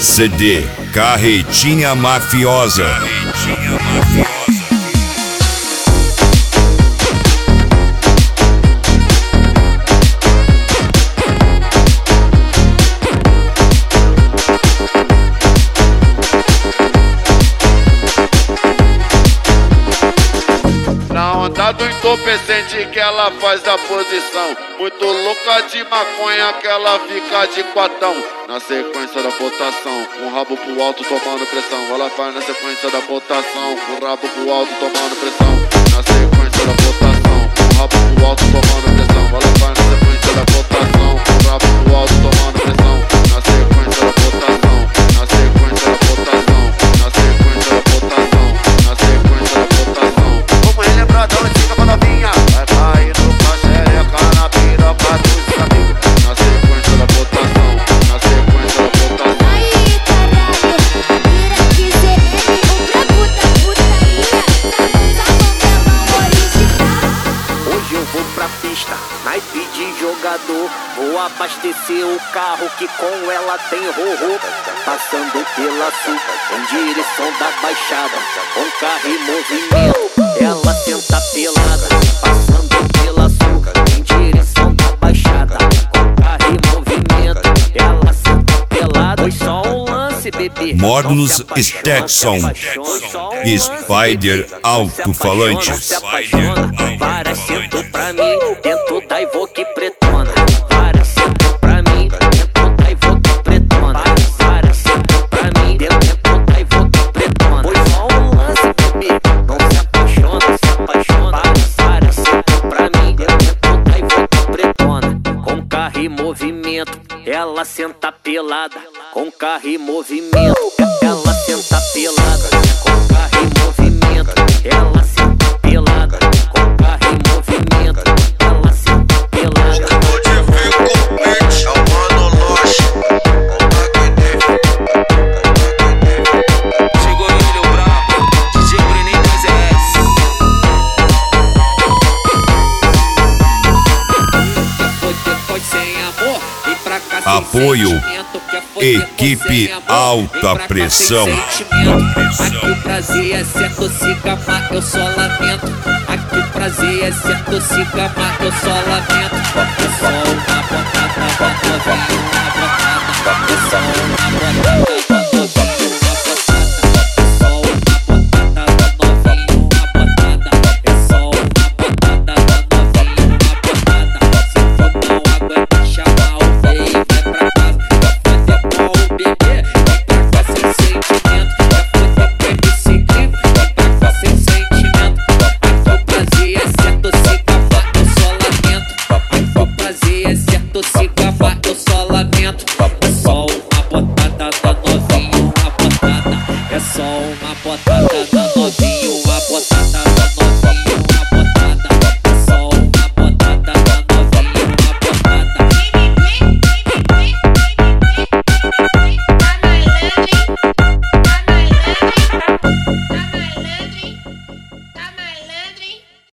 CD Carretinha Mafiosa. Na onda do entorpecente que ela faz a posição, muito louca de maconha que ela fica de quatão. Na sequência da botação, com o rabo pro alto tomando pressão. Ela faz na sequência da botação, com o rabo pro alto tomando pressão. Na sequência da botação, com o rabo pro alto tomando pressão. Ela faz na sequência da botação, com o rabo pro alto tomando pressão. Na sequência da botação, na sequência da botação, na sequência da botação, na sequência da botação. Vamos relembrar da antiga pra novinha, vai cair no xereca na piroca dos amigos. Na sequência da botação, na sequência da botação. Aí, caralho, vira que CM, outra putaria. Só papelão original. Hoje eu vou pra pista, naipe de jogador. Vou abastecer o carro que com ela tem rorô. Passando pela sul, em direção da baixada, com carro em movimento, ela senta pelada. Passando pela sul, em direção da baixada, com carro em movimento, ela senta pelada. Foi só um lance, bebê. Módulos Stetson, Spider Alto-Falantes. Para sentou pra mim, dentro da Evoque pretona. Para sentou pra mim, dentro da Evoque pretona. Para sentou pra mim, dentro da Evoque pretona. Foi só um lance, bebê, não se apaixona, se apaixona. Para sentou pra mim, dentro da Evoque pretona. Com carro em movimento, ela senta pelada. Com carro em movimento, ela senta pelada. Com carro em movimento, ela senta pelada. Com carro em movimento, ela senta pelada. Chegou ele, o brabo, DJ Bruninho 2S. Foi sem amor, e pra cá sem Apoio, sentimento. equipe alta pressão. Aqui o prazer é ser toxica, mas eu só lamento. Aqui o prazer é ser toxica, mas eu só lamento. É só uma botada da novinha, uma botada. É só uma botada da novinha, uma botada. É só uma botada da novinha, uma botada. É só uma botada da novinha, uma botada. Se for não aguenta chamar o veio, vai pra casa. Vai fazer com o bebê, vai pra cá sem sentimento. Vai fazer com MC Clivo, vai pra cá sem sentimento. Aqui o prazer é ser toxica, mas eu só lamento. Aqui o prazer é ser toxica.